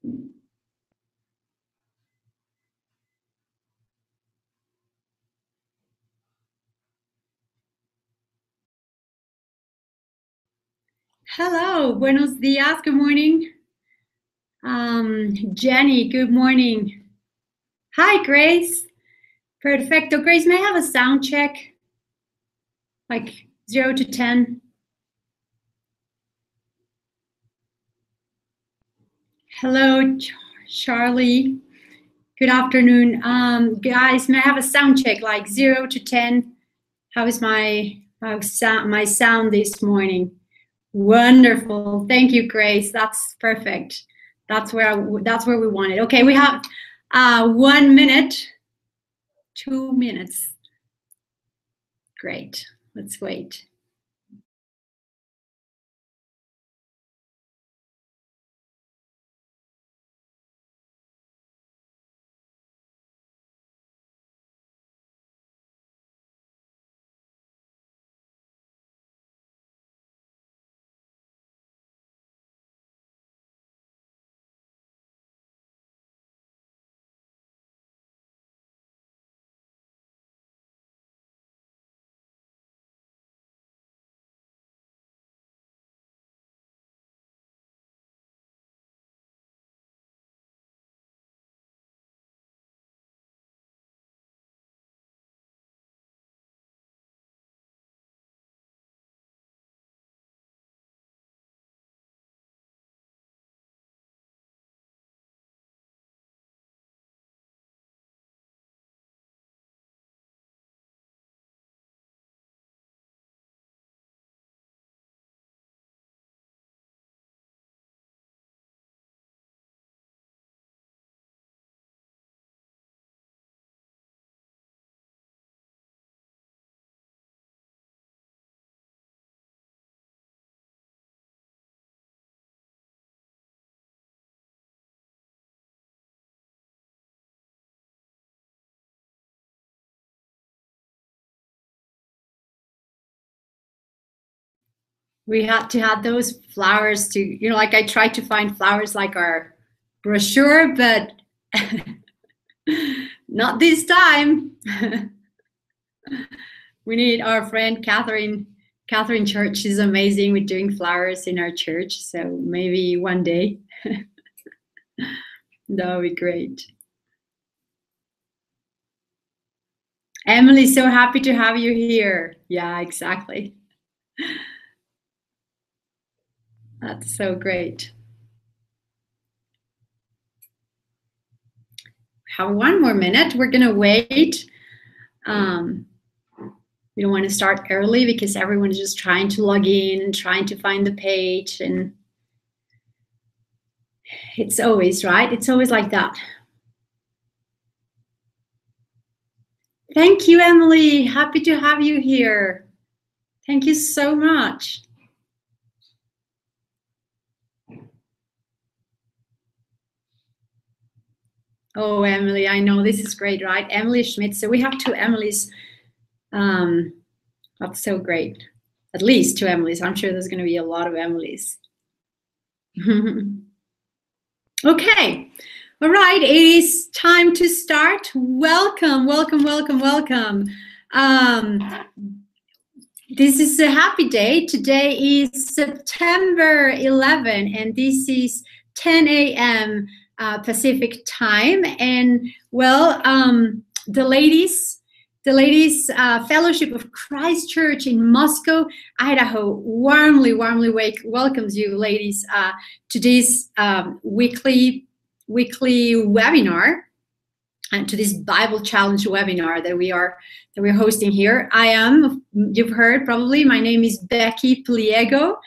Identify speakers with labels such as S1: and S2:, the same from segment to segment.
S1: Hello, buenos dias, good morning. Jenny, good morning. Hi, Grace. Perfecto. Grace, may I have a sound check? Like 0 to 10? Hello, Charlie. Good afternoon. Guys, may I have a sound check, like 0 to 10? How is my sound this morning? Wonderful. Thank you, Grace. That's perfect. That's where we want it. Okay, we have 1 minute, 2 minutes. Great. Let's wait. We had to have those flowers to, like I tried to find flowers like our brochure, but not this time. We need our friend Catherine Church. She's amazing with doing flowers in our church. So maybe one day. That would be great. Emily, so happy to have you here. Yeah, exactly. That's so great. Have 1 more minute. We're gonna wait. We don't want to start early because everyone is just trying to log in and trying to find the page, and it's always right. It's always like that. Thank you, Emily. Happy to have you here. Thank you so much. Oh, Emily, I know this is great, right? Emily Schmidt. So we have 2 Emilys. That's so great. At least 2 Emilys. I'm sure there's going to be a lot of Emilys. Okay. All right. It is time to start. Welcome, welcome, welcome, welcome. This is a happy day. Today is September 11, and this is 10 a.m. Pacific time. And well, the ladies Fellowship of Christ Church in Moscow, Idaho, warmly welcomes you, ladies, to this weekly webinar, and to this Bible Challenge webinar that we're hosting here. You've heard probably, my name is Becky Pliego.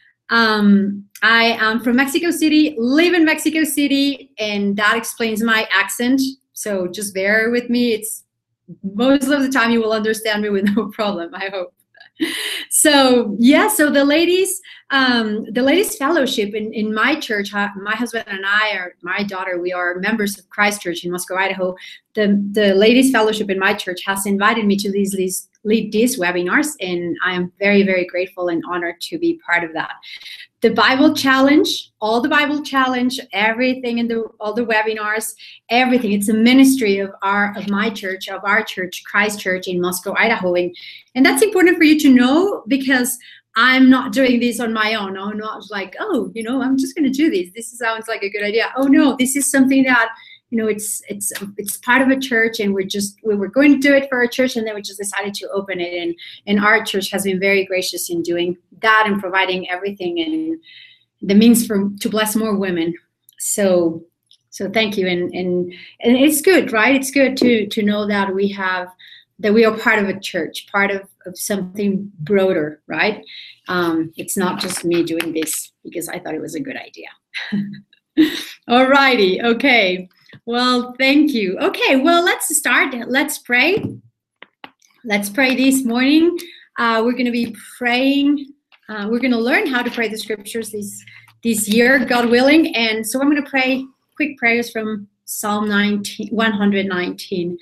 S1: I am from Mexico City, live in Mexico City, and that explains my accent. So just bear with me. It's most of the time you will understand me with no problem, I hope. So yeah, so the ladies fellowship in my church, my husband and I, or my daughter, we are members of Christ Church in Moscow, Idaho. The ladies fellowship in my church has invited me to these lead these webinars, and I am very, very grateful and honored to be part of that. The Bible Challenge, all the Bible Challenge, everything in all the webinars, everything. It's a ministry of my church, of our church, Christ Church in Moscow, Idaho. And that's important for you to know, because I'm not doing this on my own. I'm not like, oh, I'm just going to do this. This sounds like a good idea. Oh no, this is something that, it's part of a church, and we were going to do it for our church, and then we just decided to open it. And our church has been very gracious in doing that and providing everything and the means to bless more women. So thank you. And it's good, right? It's good to know that we are part of a church, part of something broader, right? It's not just me doing this because I thought it was a good idea. All righty. Okay. Well, thank you. Okay. Well, let's start. Let's pray. Let's pray this morning. We're going to be praying. We're going to learn how to pray the scriptures this year, God willing. And so I'm going to pray quick prayers from Psalm 119.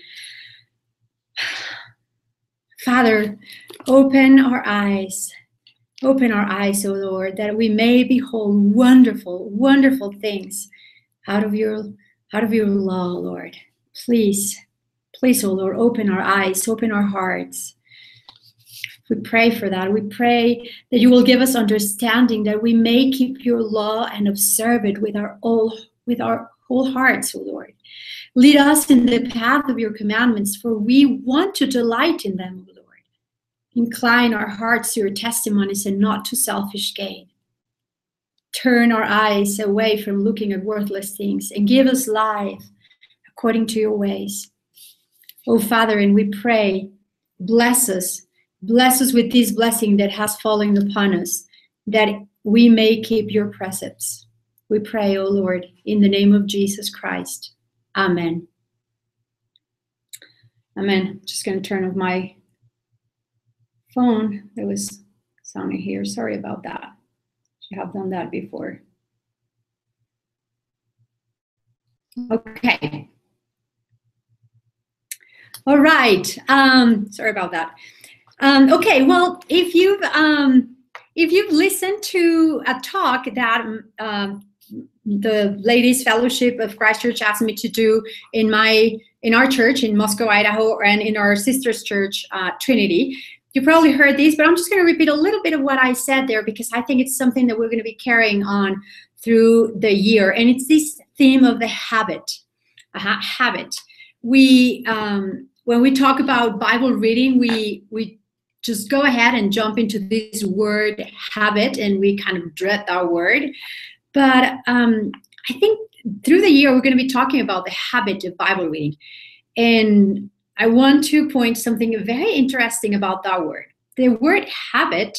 S1: Father, open our eyes, O Lord, that we may behold wonderful, wonderful things out of your law, Lord. Please, O Lord, open our eyes, open our hearts. We pray for that. We pray that you will give us understanding, that we may keep your law and observe it with our whole hearts, O Lord. Lead us in the path of your commandments, for we want to delight in them, O Lord. Incline our hearts to your testimonies and not to selfish gain. Turn our eyes away from looking at worthless things and give us life according to your ways. O Father, and we pray, bless us with this blessing that has fallen upon us, that we may keep your precepts. We pray, O Lord, in the name of Jesus Christ. Amen. Amen. Just going to turn off my phone. There was sounding here. Sorry about that. I have done that before. Okay. All right. Sorry about that. Okay. Well, if you've listened to a talk that the Ladies Fellowship of Christ Church asked me to do in our church in Moscow, Idaho, and in our sister's church, Trinity. You probably heard these, but I'm just going to repeat a little bit of what I said there, because I think it's something that we're going to be carrying on through the year. And it's this theme of the habit. Habit. When we talk about Bible reading, we just go ahead and jump into this word habit, and we kind of dread that word. But I think through the year, we're going to be talking about the habit of Bible reading. And I want to point something very interesting about that word. The word habit,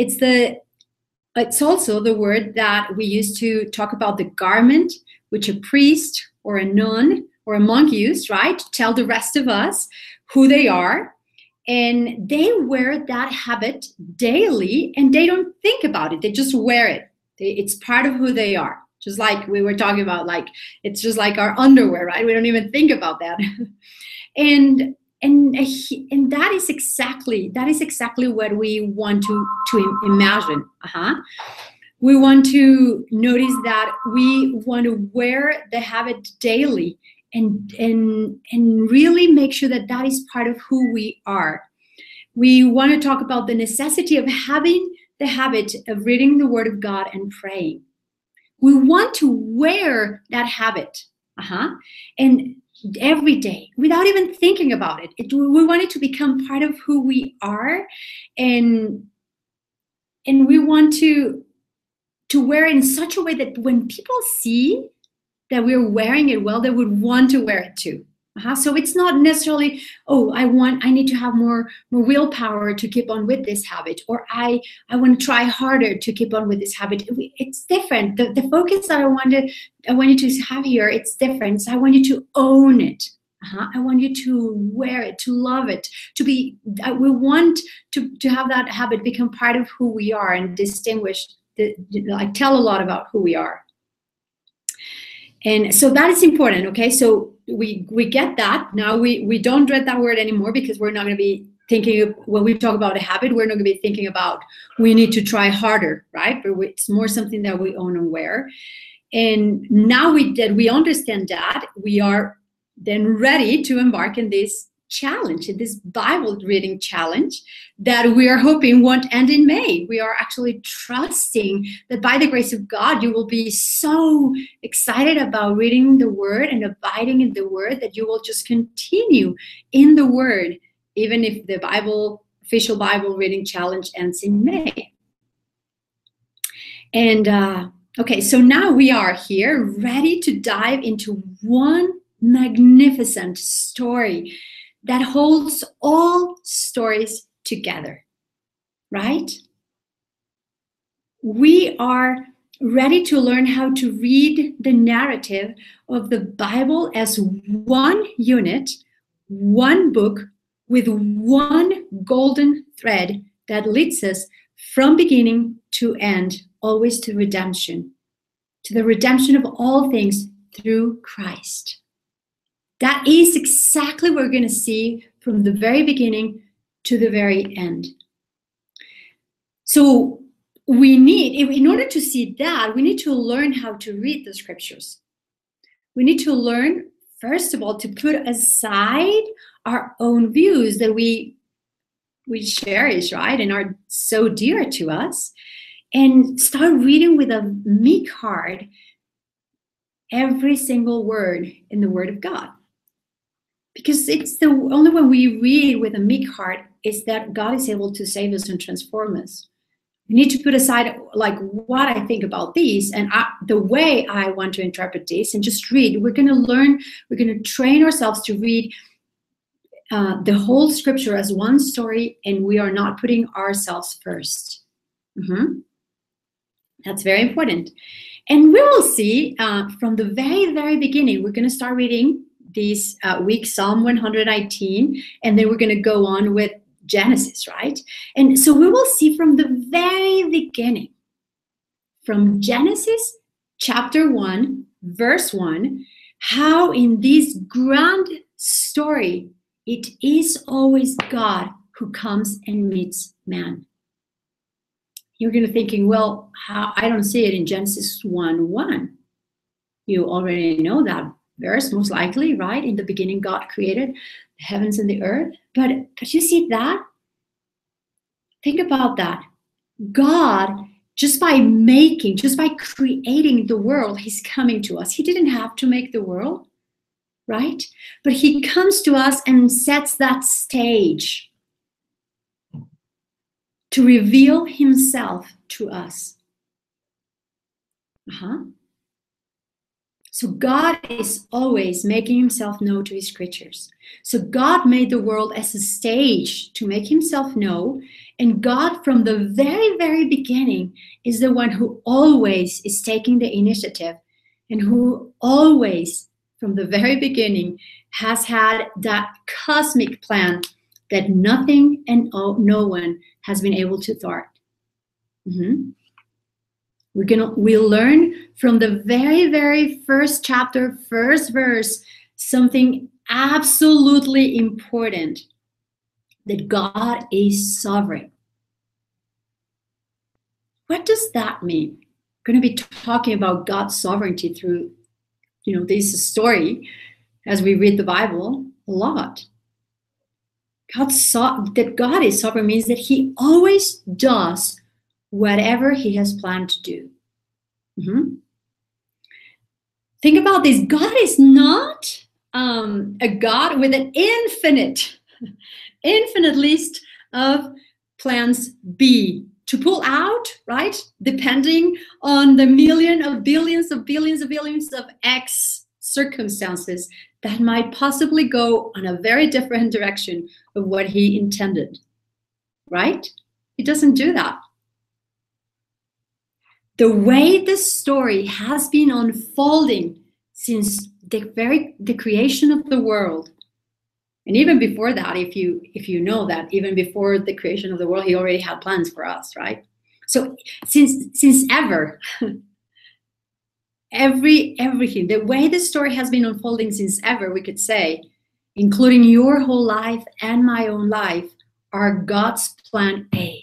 S1: it's also the word that we use to talk about the garment which a priest or a nun or a monk used, right? To tell the rest of us who they are. And they wear that habit daily, and they don't think about it. They just wear it. It's part of who they are. Just like we were talking about, like, it's just like our underwear, right? We don't even think about that. And that is exactly what we want to imagine. We want to notice that we want to wear the habit daily and really make sure that that is part of who we are. We want to talk about the necessity of having the habit of reading the Word of God and praying. We want to wear that habit, and every day, without even thinking about it. We want it to become part of who we are, and we want to wear it in such a way that when people see that we're wearing it well, they would want to wear it too. So it's not necessarily, oh, I need to have more willpower to keep on with this habit, or I want to try harder to keep on with this habit. It's different. The focus that I want you to have here, it's different. So I want you to own it. I want you to wear it, to love it, we want to have that habit become part of who we are and distinguish, tell a lot about who we are. And so that is important, okay? So we get that. Now we don't dread that word anymore, because we're not going to be thinking, when we talk about a habit, we're not going to be thinking about we need to try harder, right? But it's more something that we own and wear. And now that we understand that, we are then ready to embark in this challenge, in this Bible reading challenge that we are hoping won't end in May. We are actually trusting that by the grace of God, you will be so excited about reading the Word and abiding in the Word that you will just continue in the Word, even if the official Bible reading challenge ends in May. And okay, so now we are here ready to dive into one magnificent story that holds all stories together, right? We are ready to learn how to read the narrative of the Bible as one unit, one book, with one golden thread that leads us from beginning to end, always to redemption, to the redemption of all things through Christ. That is exactly what we're going to see from the very beginning to the very end. So we need, in order to see that, we need to learn how to read the scriptures. We need to learn, first of all, to put aside our own views that we cherish, right, and are so dear to us, and start reading with a meek heart every single word in the Word of God. Because it's the only when we read with a meek heart is that God is able to save us and transform us. We need to put aside like what I think about these and the way I want to interpret this, and just read. We're going to learn, we're going to train ourselves to read the whole scripture as one story, and we are not putting ourselves first. That's very important. And we will see from the very, very beginning, we're going to start reading this week, Psalm 119, and then we're going to go on with Genesis, right? And so we will see from the very beginning, from Genesis chapter 1, verse 1, how in this grand story, it is always God who comes and meets man. You're going to thinking, well, how? I don't see it in Genesis 1:1. You already know that verse, most likely, right? In the beginning, God created the heavens and the earth. But you see that? Think about that. God, just by creating the world, he's coming to us. He didn't have to make the world, right? But he comes to us and sets that stage to reveal himself to us. So God is always making himself known to his creatures. So God made the world as a stage to make himself known. And God, from the very, very beginning, is the one who always is taking the initiative and who always, from the very beginning, has had that cosmic plan that nothing and no one has been able to thwart. We'll learn from the very, very first chapter, first verse, something absolutely important, that God is sovereign. What does that mean? We're going to be talking about God's sovereignty through, this story as we read the Bible a lot. That God is sovereign means that he always does whatever he has planned to do. Think about this. God is not a God with an infinite list of plans B to pull out, right? Depending on the billions of X circumstances that might possibly go on a very different direction of what he intended, right? He doesn't do that. The way this story has been unfolding since the creation of the world, and even before that, if you know that, even before the creation of the world, he already had plans for us, right? So since ever, everything, the way the story has been unfolding since ever, we could say, including your whole life and my own life, are God's plan A.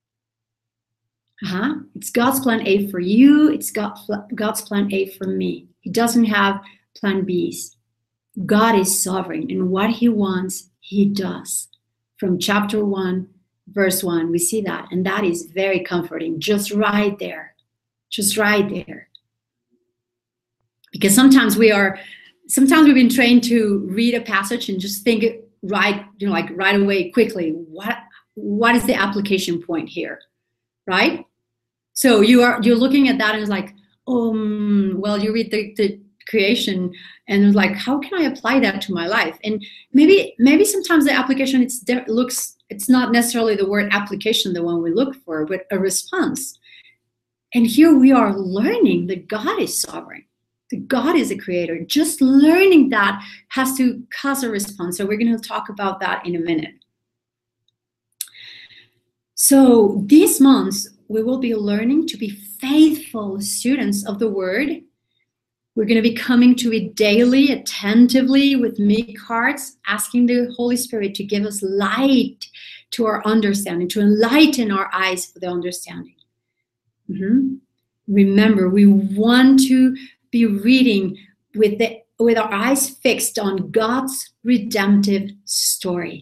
S1: It's God's plan A for you. It's God's plan A for me. He doesn't have plan Bs. God is sovereign, and what he wants, he does. From chapter 1, verse 1, we see that, and that is very comforting, just right there. Just right there. Because sometimes we've been trained to read a passage and just think right away, quickly, what is the application point here, right? So you're looking at that and it's like, well, you read the creation and it's like, how can I apply that to my life? And maybe sometimes the application it's not necessarily the word application, the one we look for, but a response. And here we are learning that God is sovereign, that God is a creator. Just learning that has to cause a response. So we're going to talk about that in a minute. So this month, we will be learning to be faithful students of the word. We're going to be coming to it daily, attentively, with meek hearts, asking the Holy Spirit to give us light to our understanding, to enlighten our eyes for the understanding. Remember, we want to be reading with our eyes fixed on God's redemptive story.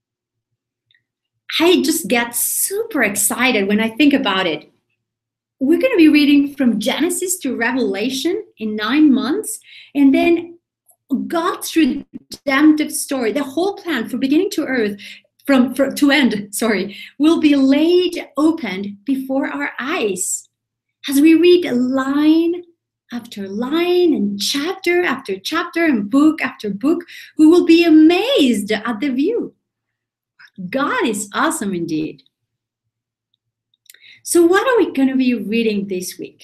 S1: I just get super excited when I think about it. We're going to be reading from Genesis to Revelation in 9 months, and then God's redemptive story, the whole plan from beginning to earth, from to end, will be laid open before our eyes as we read line after line and chapter after chapter and book after book. We will be amazed at the view. God is awesome indeed. So what are we going to be reading this week?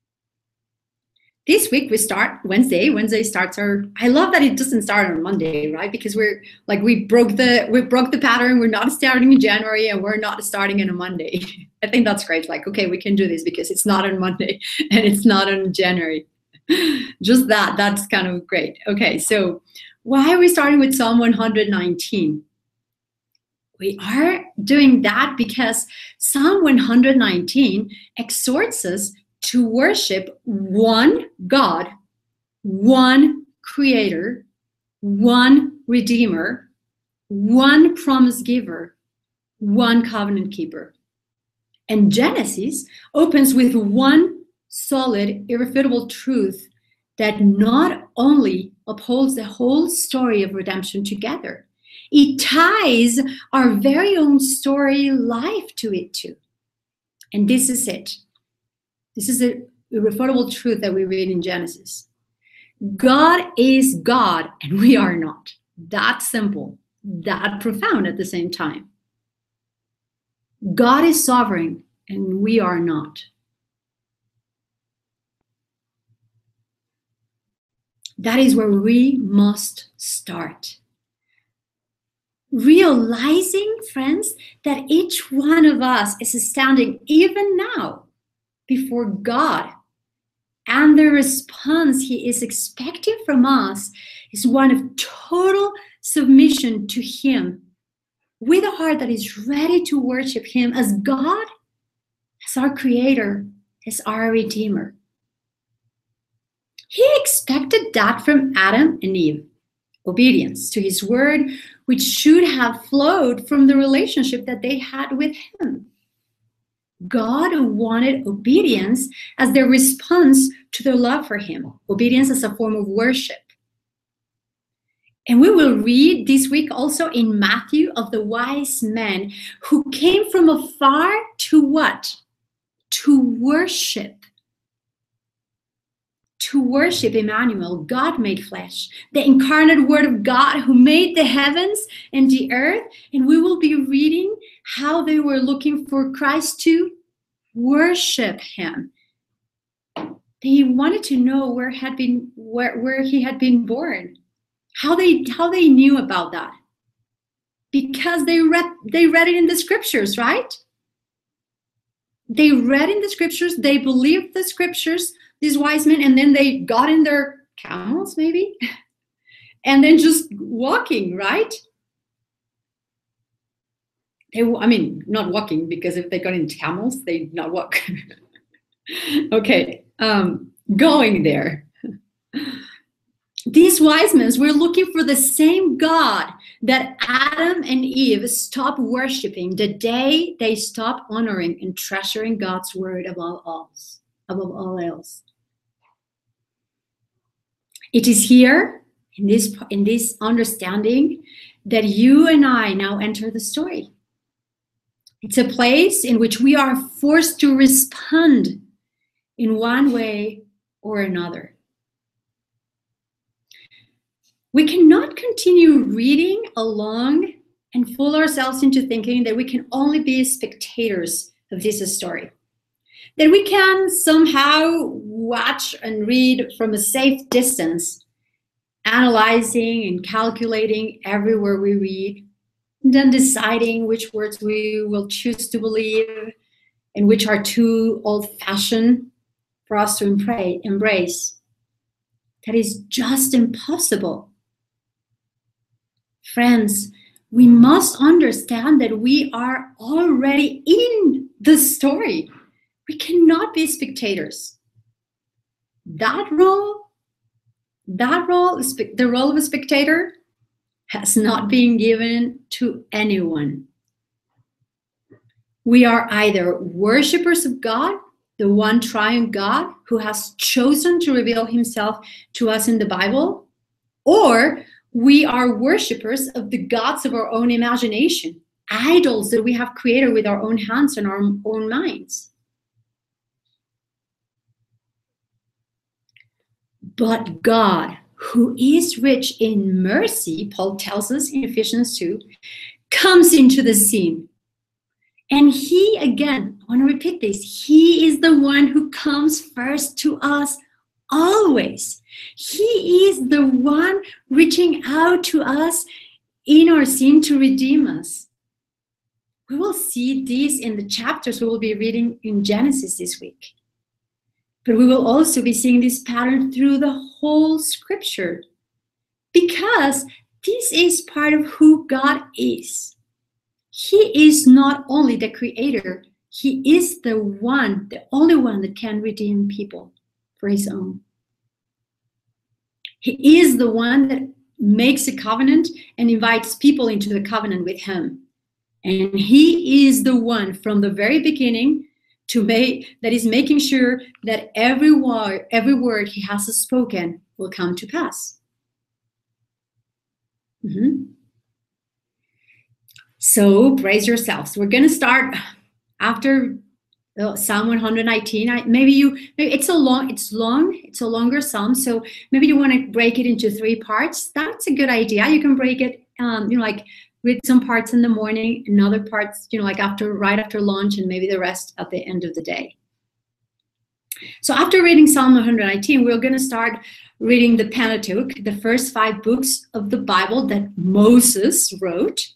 S1: This week we start Wednesday. Wednesday starts I love that it doesn't start on Monday, right? Because we broke the pattern. We're not starting in January and we're not starting on a Monday. I think that's great. Like, okay, we can do this because it's not on Monday and it's not on January. Just that's kind of great. Okay, so why are we starting with Psalm 119? We are doing that because Psalm 119 exhorts us to worship one God, one Creator, one Redeemer, one promise giver, one covenant keeper. And Genesis opens with one solid, irrefutable truth that not only upholds the whole story of redemption together, it ties our very own story life to it too. And this is it. This is the irrefutable truth that we read in Genesis. God is God and we are not. That simple, that profound at the same time. God is sovereign and we are not. That is where we must start. Realizing, friends, that each one of us is standing even now before God, and the response he is expecting from us is one of total submission to him, with a heart that is ready to worship him as God, as our Creator, as our Redeemer. He expected that from Adam and Eve. Obedience to his word, which should have flowed from the relationship that they had with him. God wanted obedience as their response to their love for him. Obedience as a form of worship. And we will read this week also in Matthew of the wise men who came from afar to what? To worship. To worship Emmanuel, God made flesh, the incarnate word of God who made the heavens and the earth. And we will be reading how they were looking for Christ to worship him. They wanted to know where he had been born, how they knew about that. Because they read it in the scriptures, right? They read in the scriptures, they believed the scriptures, these wise men, and then they got in their camels maybe and then just walking, right? I mean, not walking, because if they got into camels, they'd not walk. Okay, going there. These wise men were looking for the same God that Adam and Eve stopped worshiping the day they stopped honoring and treasuring God's word above all else. It is here, in this understanding, that you and I now enter the story. It's a place in which we are forced to respond in one way or another. We cannot continue reading along and fool ourselves into thinking that we can only be spectators of this story. That we can somehow watch and read from a safe distance, analyzing and calculating every word we read, and then deciding which words we will choose to believe and which are too old-fashioned for us to embrace. That is just impossible. Friends, we must understand that we are already in the story. We cannot be spectators. The role of a spectator has not been given to anyone. We are either worshippers of God, the one triune God who has chosen to reveal himself to us in the Bible, or we are worshippers of the gods of our own imagination, idols that we have created with our own hands and our own minds. But God, who is rich in mercy, Paul tells us in Ephesians 2, comes into the scene. And he, again, I want to repeat this, he is the one who comes first to us always. He is the one reaching out to us in our sin to redeem us. We will see this in the chapters we will be reading in Genesis this week. But we will also be seeing this pattern through the whole scripture, because this is part of who God is. He is not only the creator, he is the only one that can redeem people for his own. He is the one that makes a covenant and invites people into the covenant with him. And he is the one from the very beginning that is making sure that every word he has spoken will come to pass. So brace yourselves. We're going to start after Psalm 119. Maybe it's a longer psalm, so maybe you want to break it into 3 parts. That's a good idea. You can break it, like read some parts in the morning and other parts, like right after lunch, and maybe the rest at the end of the day. So after reading Psalm 119, we're going to start reading the Pentateuch, the first 5 books of the Bible that Moses wrote.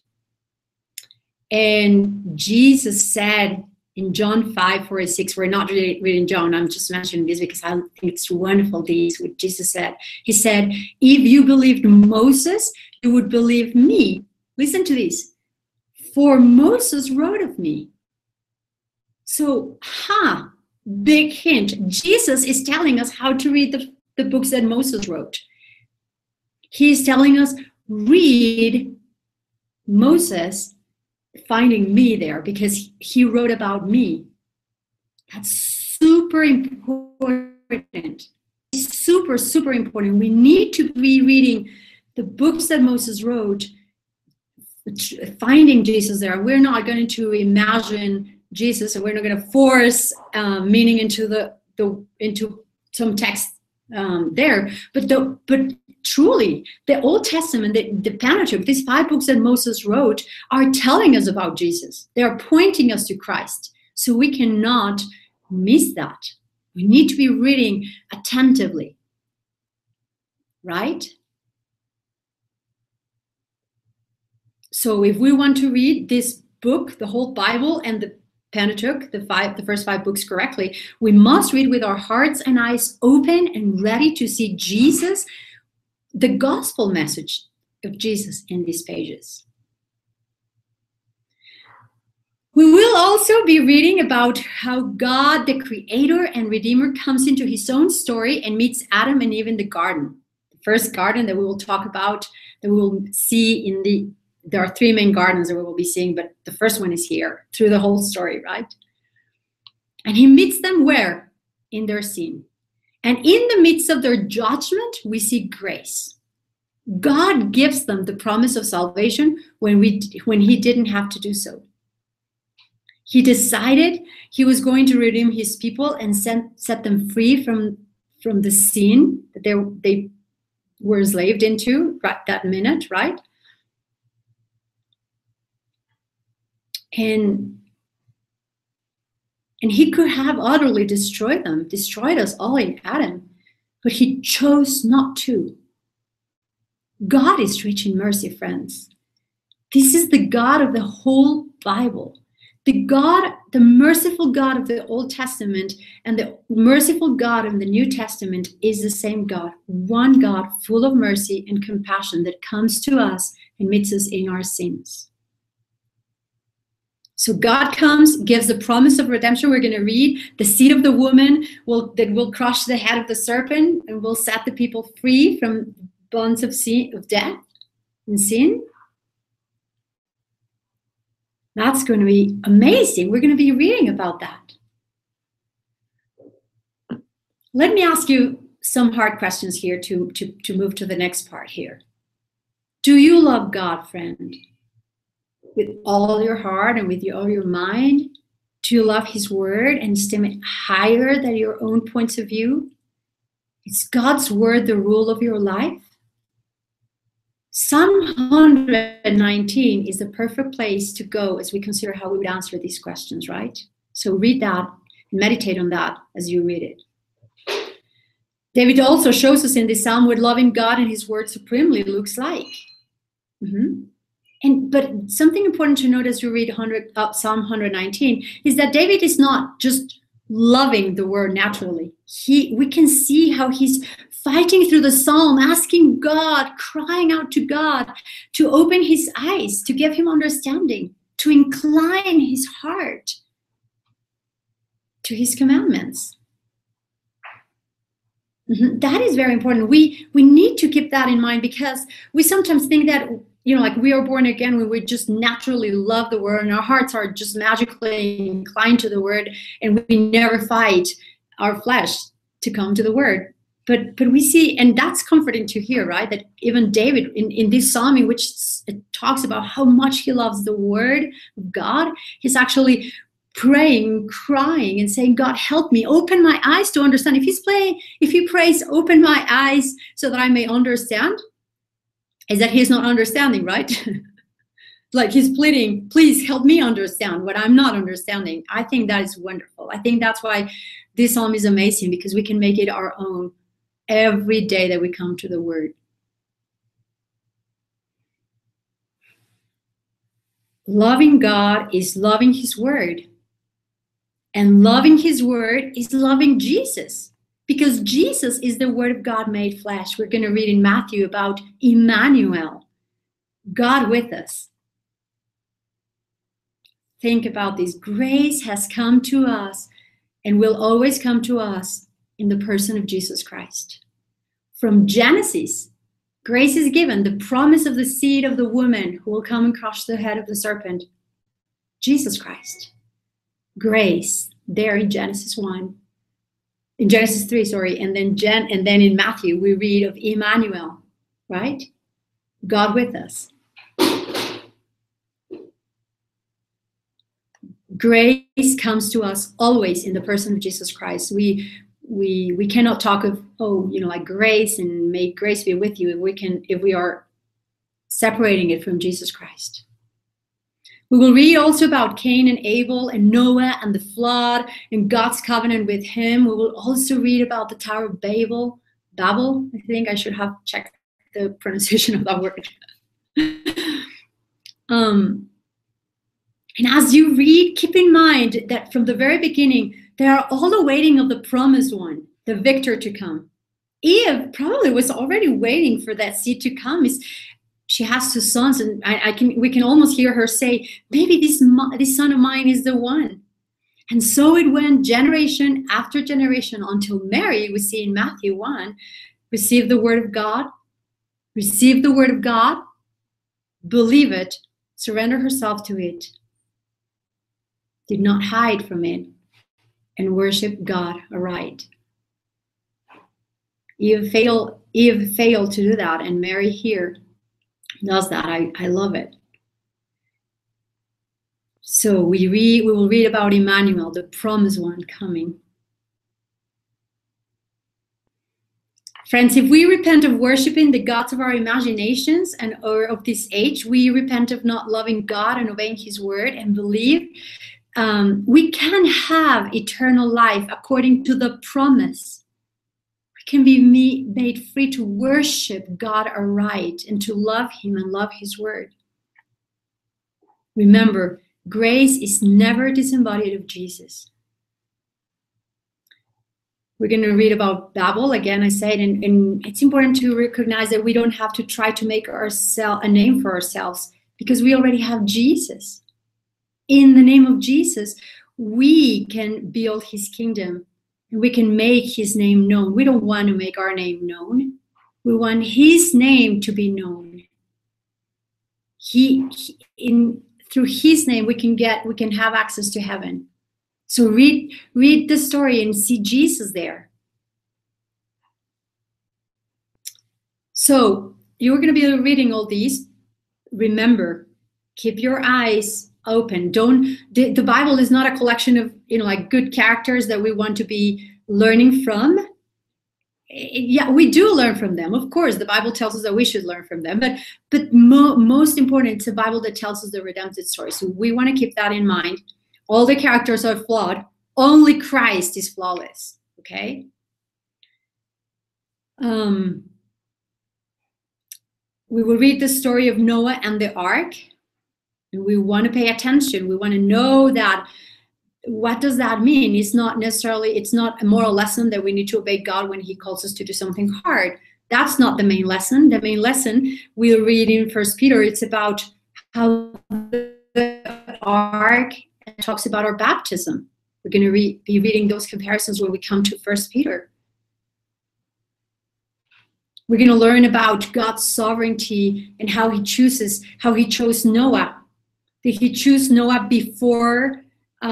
S1: And Jesus said in John 5:46, we're not reading John, I'm just mentioning this because I think it's wonderful, what Jesus said. He said, if you believed Moses, you would believe me. Listen to this. For Moses wrote of me. So, big hint. Jesus is telling us how to read the books that Moses wrote. He's telling us, read Moses, finding me there, because he wrote about me. That's super important. Super, super important. We need to be reading the books that Moses wrote, finding Jesus there. We're not going to imagine Jesus, and we're not going to force meaning into into some text there. But truly, the Old Testament, the Pentateuch, these 5 books that Moses wrote, are telling us about Jesus. They are pointing us to Christ. So we cannot miss that. We need to be reading attentively, right? So if we want to read this book, the whole Bible and the Pentateuch, the first 5 books correctly, we must read with our hearts and eyes open and ready to see Jesus, the gospel message of Jesus in these pages. We will also be reading about how God, the creator and redeemer, comes into his own story and meets Adam and Eve in the garden. The first garden that we will talk about, that we will see there are 3 main gardens that we will be seeing, but the first one is here through the whole story, right? And he meets them where? In their sin. And in the midst of their judgment, we see grace. God gives them the promise of salvation when he didn't have to do so. He decided he was going to redeem his people and set them free from the sin that they were enslaved into right that minute, right? And he could have utterly destroyed us all in Adam, but he chose not to. God is rich in mercy, friends. This is the God of the whole Bible. The merciful God of the Old Testament and the merciful God in the New Testament is the same God, one God full of mercy and compassion that comes to us and meets us in our sins. So God comes, gives the promise of redemption. We're going to read the seed of the woman that will crush the head of the serpent and will set the people free from bonds of death and sin. That's going to be amazing. We're going to be reading about that. Let me ask you some hard questions here to move to the next part here. Do you love God, friend? With all your heart and with all your mind? Do you love his word and esteem it higher than your own points of view? Is God's word the rule of your life? Psalm 119 is the perfect place to go as we consider how we would answer these questions, right? So read that and meditate on that as you read it. David also shows us in this psalm what loving God and his word supremely looks like. But something important to note as you read Psalm 119 is that David is not just loving the word naturally. We can see how he's fighting through the psalm, asking God, crying out to God to open his eyes, to give him understanding, to incline his heart to his commandments. That is very important. We need to keep that in mind, because we sometimes think that, like we are born again when we just naturally love the word and our hearts are just magically inclined to the word, and we never fight our flesh to come to the word. But we see, and that's comforting to hear, right? That even David, in this psalm in which it talks about how much he loves the word of God, he's actually praying, crying, and saying, God, help me, open my eyes to understand. If he prays, open my eyes so that I may understand, is that he's not understanding, right? Like he's pleading, please help me understand what I'm not understanding. I think that is wonderful. I think that's why this psalm is amazing, because we can make it our own every day that we come to the word. Loving God is loving his word. And loving his word is loving Jesus, because Jesus is the word of God made flesh. We're going to read in Matthew about Emmanuel, God with us. Think about this. Grace has come to us and will always come to us in the person of Jesus Christ. From Genesis, grace is given, the promise of the seed of the woman who will come and crush the head of the serpent, Jesus Christ. Grace there in Genesis 1, in Genesis 3, sorry, and then in Matthew we read of Emmanuel, right? God with us. Grace comes to us always in the person of Jesus Christ. We cannot talk of, like grace and may grace be with you if we are separating it from Jesus Christ. We will read also about Cain and Abel and Noah and the flood and God's covenant with him. We will also read about the Tower of Babel. I think I should have checked the pronunciation of that word. And as you read, keep in mind that from the very beginning, they are all awaiting of the promised one, the victor to come. Eve probably was already waiting for that seed to come. she has two sons, and we can almost hear her say, maybe this son of mine is the one. And so it went generation after generation until Mary, we see in Matthew 1, received the word of God, believe it, surrender herself to it, did not hide from it, and worship God aright. Eve failed to do that, and Mary here does that. I love it. So we will read about Emmanuel, the promised one coming. Friends, if we repent of worshiping the gods of our imaginations or of this age, we repent of not loving God and obeying his word and believe we can have eternal life according to the promise. We can be made free to worship God aright and to love him and love his word. Remember, grace is never disembodied of Jesus. We're going to read about Babel again. I said, and it's important to recognize that we don't have to try to make a name for ourselves because we already have Jesus. In the name of Jesus, we can build his kingdom and we can make his name known. We don't want to make our name known. We want his name to be known. Through his name, we can have access to heaven. So read the story and see Jesus there. So you're going to be reading all these. Remember, keep your eyes open. The Bible is not a collection of like good characters that we want to be learning from. Yeah, we do learn from them. Of course, the Bible tells us that we should learn from them. But most important, it's a Bible that tells us the redemptive story. So we want to keep that in mind. All the characters are flawed. Only Christ is flawless. Okay? We will read the story of Noah and the ark. And we want to pay attention. We want to know that. What does that mean? It's not a moral lesson that we need to obey God when he calls us to do something hard. That's not the main lesson. The main lesson we'll read in 1 Peter, it's about how the ark talks about our baptism. We're going to be reading those comparisons when we come to 1 Peter. We're going to learn about God's sovereignty and how he chose Noah. Did he choose Noah before?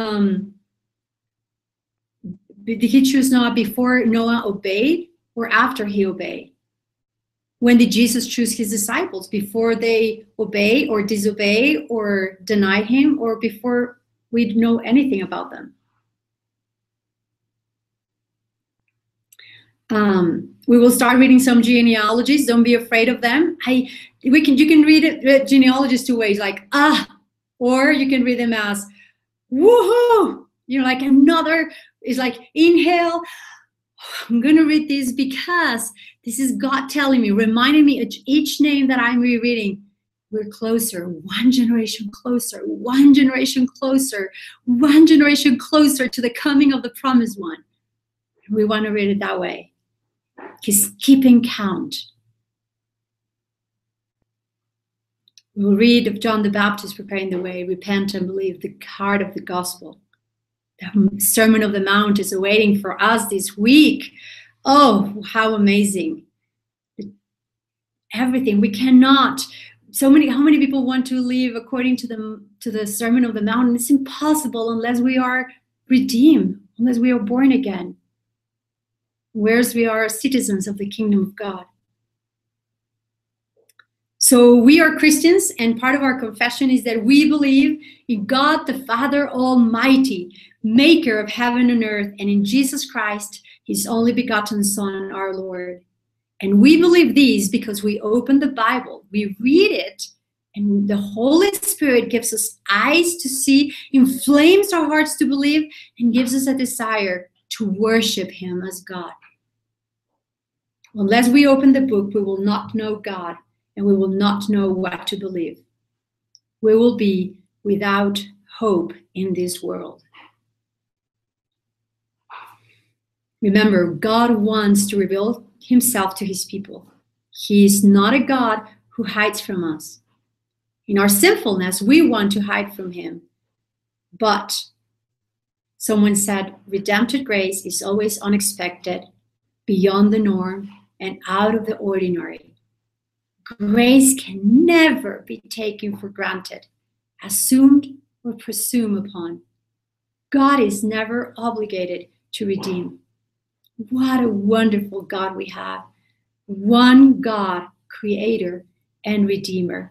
S1: Did he choose Noah before Noah obeyed or after he obeyed? When did Jesus choose his disciples? Before they obey or disobey or deny him, or before we know anything about them? We will start reading some genealogies. Don't be afraid of them. You can read genealogies two ways, like or you can read them as woohoo. Like another is like inhale. I'm gonna read this because this is God telling me, reminding me each name that I'm rereading. We're closer, one generation closer, one generation closer, one generation closer to the coming of the promised one. We want to read it that way. He's keeping count. We'll read of John the Baptist preparing the way, repent and believe, the heart of the gospel. The Sermon of the Mount is awaiting for us this week. Oh, how amazing. Everything. We cannot. How many people want to live according to the Sermon of the Mount? It's impossible unless we are redeemed, unless we are born again. Whereas we are citizens of the kingdom of God. So we are Christians, and part of our confession is that we believe in God the Father Almighty, maker of heaven and earth, and in Jesus Christ, his only begotten Son, our Lord. And we believe these because we open the Bible, we read it, and the Holy Spirit gives us eyes to see, inflames our hearts to believe, and gives us a desire to worship him as God. Unless we open the book, we will not know God, and we will not know what to believe. We will be without hope in this world. Remember, God wants to reveal himself to his people. He is not a God who hides from us. In our sinfulness, we want to hide from him. But someone said, redemptive grace is always unexpected, beyond the norm, and out of the ordinary. Grace can never be taken for granted, assumed, or presumed upon. God is never obligated to redeem. What a wonderful God we have. One God, creator and redeemer.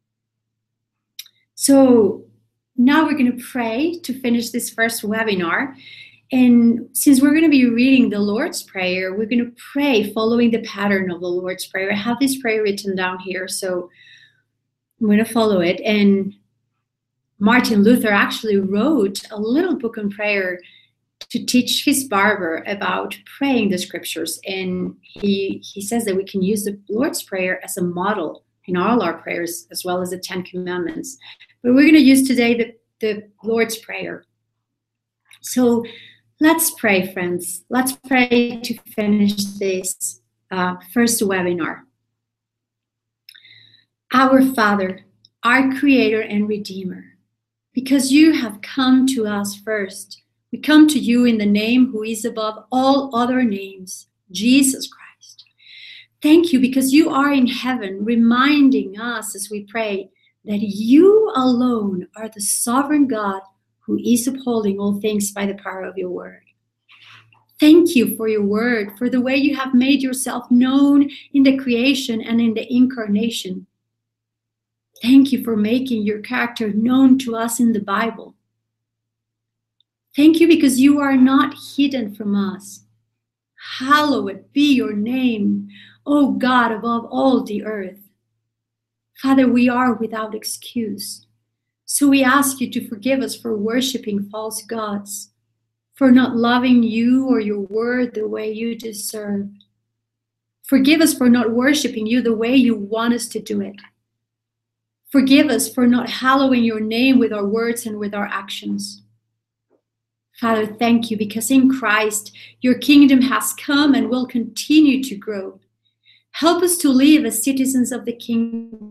S1: So now we're going to pray to finish this first webinar. And since we're going to be reading the Lord's Prayer, we're going to pray following the pattern of the Lord's Prayer. I have this prayer written down here, so I'm going to follow it. And Martin Luther actually wrote a little book on prayer to teach his barber about praying the scriptures. And he says that we can use the Lord's Prayer as a model in all our prayers, as well as the 10 Commandments. But we're going to use today the Lord's Prayer. So let's pray, friends. Let's pray to finish this first webinar. Our Father, our Creator and Redeemer, because you have come to us first, we come to you in the name who is above all other names, Jesus Christ. Thank you because you are in heaven, reminding us as we pray that you alone are the sovereign God who is upholding all things by the power of your word. Thank you for your word, for the way you have made yourself known in the creation and in the incarnation. Thank you for making your character known to us in the Bible. Thank you because you are not hidden from us. Hallowed be your name, O God above all the earth. Father, we are without excuse. So we ask you to forgive us for worshiping false gods, for not loving you or your word the way you deserve. Forgive us for not worshiping you the way you want us to do it. Forgive us for not hallowing your name with our words and with our actions. Father, thank you because in Christ, your kingdom has come and will continue to grow. Help us to live as citizens of the kingdom.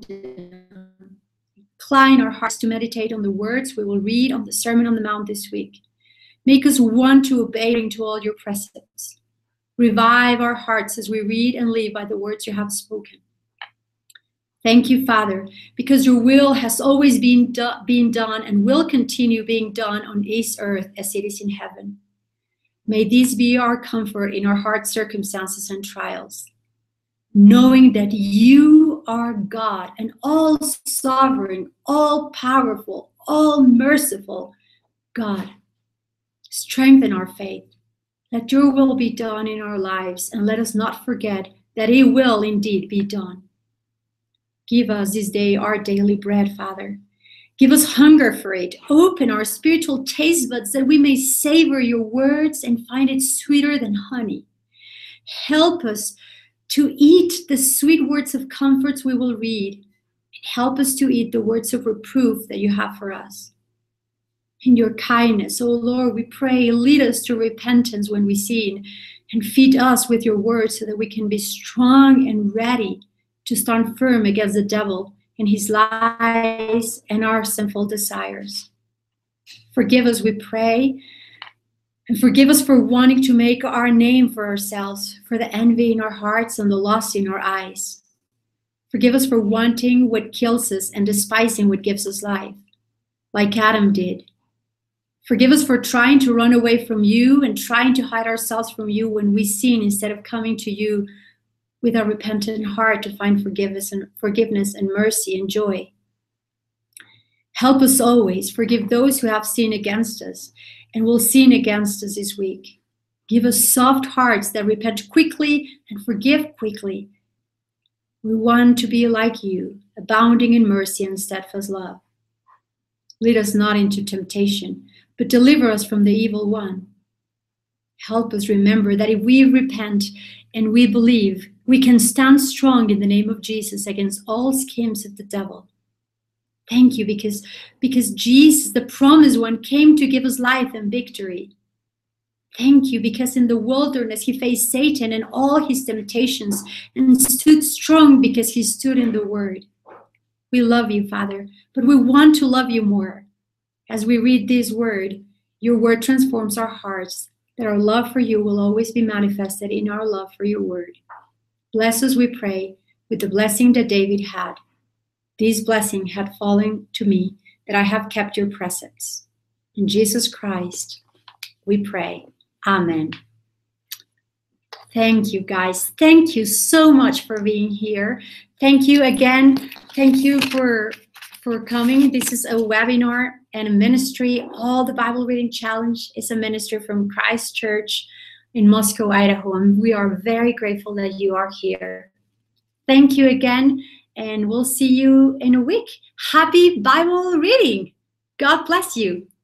S1: Incline our hearts to meditate on the words we will read on the Sermon on the Mount this week. Make us want to obey to all your precepts. Revive our hearts as we read and live by the words you have spoken. Thank you, Father, because your will has always been done and will continue being done on this earth as it is in heaven. May this be our comfort in our hard circumstances and trials, knowing that you are God and all sovereign, all powerful, all merciful God. Strengthen our faith. Let your will be done in our lives, and let us not forget that it will indeed be done. Give us this day our daily bread, Father. Give us hunger for it. Open our spiritual taste buds that we may savor your words and find it sweeter than honey. Help us to eat the sweet words of comforts we will read, and help us to eat the words of reproof that you have for us. In your kindness, O Lord, we pray, lead us to repentance when we sin, and feed us with your word so that we can be strong and ready to stand firm against the devil and his lies and our sinful desires. Forgive us, we pray, and forgive us for wanting to make our name for ourselves, for the envy in our hearts and the lust in our eyes. Forgive us for wanting what kills us and despising what gives us life, like Adam did. Forgive us for trying to run away from you and trying to hide ourselves from you when we sin instead of coming to you with a repentant heart to find forgiveness and mercy and joy. Help us always forgive those who have sinned against us and will sin against us this week. Give us soft hearts that repent quickly and forgive quickly. We want to be like you, abounding in mercy and steadfast love. Lead us not into temptation, but deliver us from the evil one. Help us remember that if we repent and we believe, we can stand strong in the name of Jesus against all schemes of the devil. Thank you because Jesus, the promised one, came to give us life and victory. Thank you, because in the wilderness he faced Satan and all his temptations and stood strong because he stood in the word. We love you, Father, but we want to love you more. As we read this word, your word transforms our hearts, that our love for you will always be manifested in our love for your word. Bless us, we pray, with the blessing that David had. This blessing had fallen to me, that I have kept your precepts. In Jesus Christ, we pray. Amen. Thank you, guys. Thank you so much for being here. Thank you again. Thank you for coming. This is a webinar and a ministry. All the Bible Reading Challenge is a ministry from Christ Church in Moscow, Idaho, and we are very grateful that you are here. Thank you again, and we'll see you in a week. Happy Bible reading. God bless you.